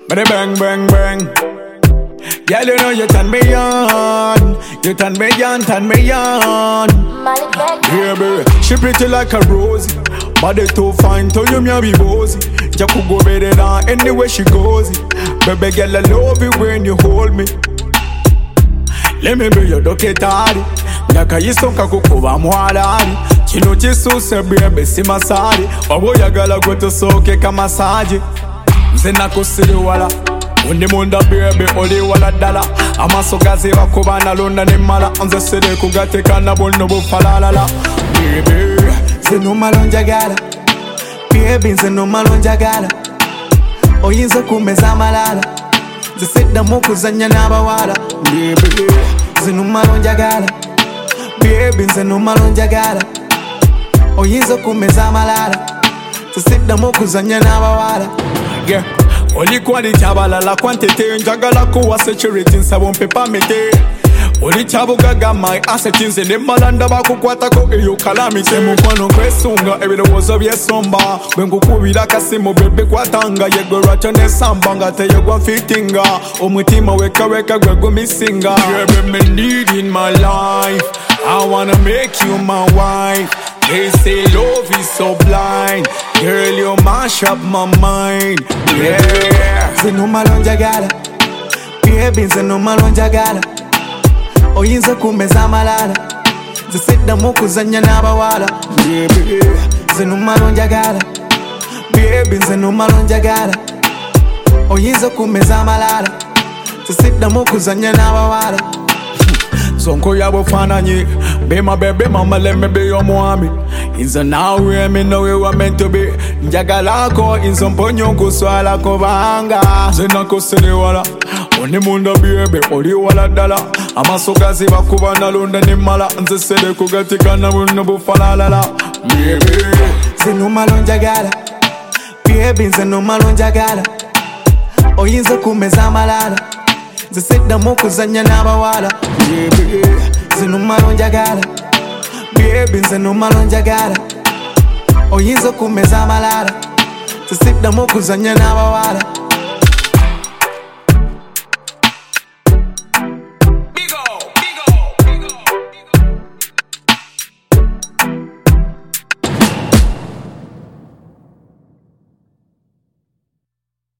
Bada bang bang bang. Girl, you know you turn me on. You turn me on, turn me on. Yeah, baby, she pretty like a rose. Body too fine, to you me be bossy. You could go better than anywhere she goes. Baby girl, I love it when you hold me. Let me be your doctor. Nakayisoka kukuba mwalali kino kisuse baby si masali oboyagala gwe tusoke kamasaji nze nakusiri wala undi munda baby oli wala ddala amaso gaziba kuba nalonda ne mala nze sere kugatekana bonno bufalalala baby nze numalo njagala baby nze numalo njagala oyinza kumeza amalala nze siddamu kuzanya n'abawala baby nze numalo njagala baby nze numalo njagala oyinza kumeza amalala tusiddamu kuzanya n'abawala yeah. Oli quality abalala quantity njagala kuwa security nsaba mpepa mete oli kyabugaga my asset nze ne malanda bakukwatako eyo calamity mukwano kwesunga ebirowoozo byesomba bwe nkukubira kasimu bebe kwatanga yegwe lwakyo nesamba nga teyegwa fitinga omutima wekaweka gwe gumisinga baby me need in my life I wanna make you my wife. They say love is so blind. Girl, you mash up my mind. Yeah. Nze numalo njagala baby nze numalo njagala oyinza kumeza amalala nze siddamu kuzanya n'abawala baby nze numalo njagala baby nze numalo njagala oyinza kumeza amalala nze siddamu kuzanya n'abawala sonko yabufaananyi be my baby mama let me be your mommy inze nawe me know you are meant to be njagalako inze mponyo kuswala kubanga nze nakusiri wala oni munda baby oli wala ddala amaso gaziba kuba nalonda ne mala nze sere kugatikana bunno bufalalala baby nze numalo njagala baby nze numalo njagala oyinza kumeza amalala nze siddamu kuzanya n'abawala baby nze numalo njagala baby nze numalo njagala oyinza kumeza amalala nze siddamu kuzanya n'abawala